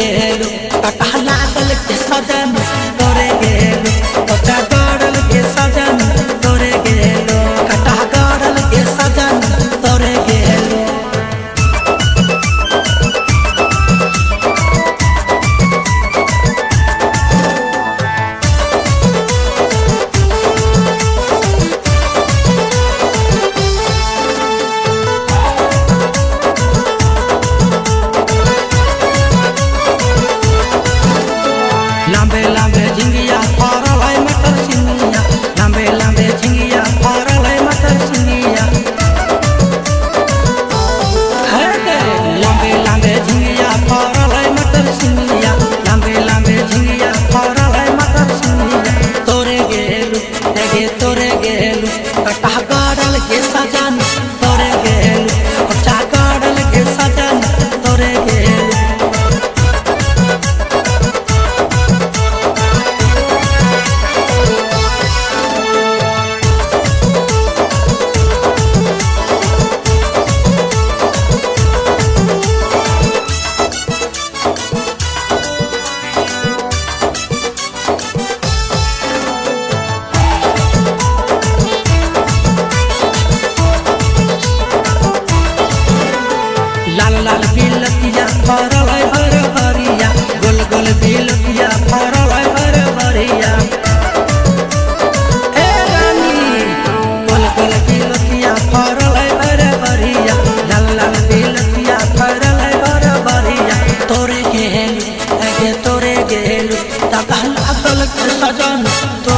गेलू कटा लागल के सजन तोरे गेलू कटा गड़ल के सजन तोरे गेलू कटा गड़ल के सजन तोरे गेलू लंबे लंबे झिंगिया फरल है मटर सिंगिया लंबे लंबे झिंगिया फरल है मटर सिंगिया लंबे लंबे झिंगिया फरल है मटर सिंगिया लंबे लंबे झिंगिया फरल है मटर सिंगिया तोरे गेलू देखे तोरे गेलू कटा गड़ल के सजन तोरे गेलू कटा गड़ल के सजन तोरे गेलू लाल लाल बिलतिया फरल है हर हरिया गोल गोल बिलतिया फरल है हर हरिया ए रानी गोल गोल बिलतिया फरल है हर हरिया लाल लाल बिलतिया फरल है हर हरिया तोरे गेलू आगे तोरे गेलू तका लागल के सजन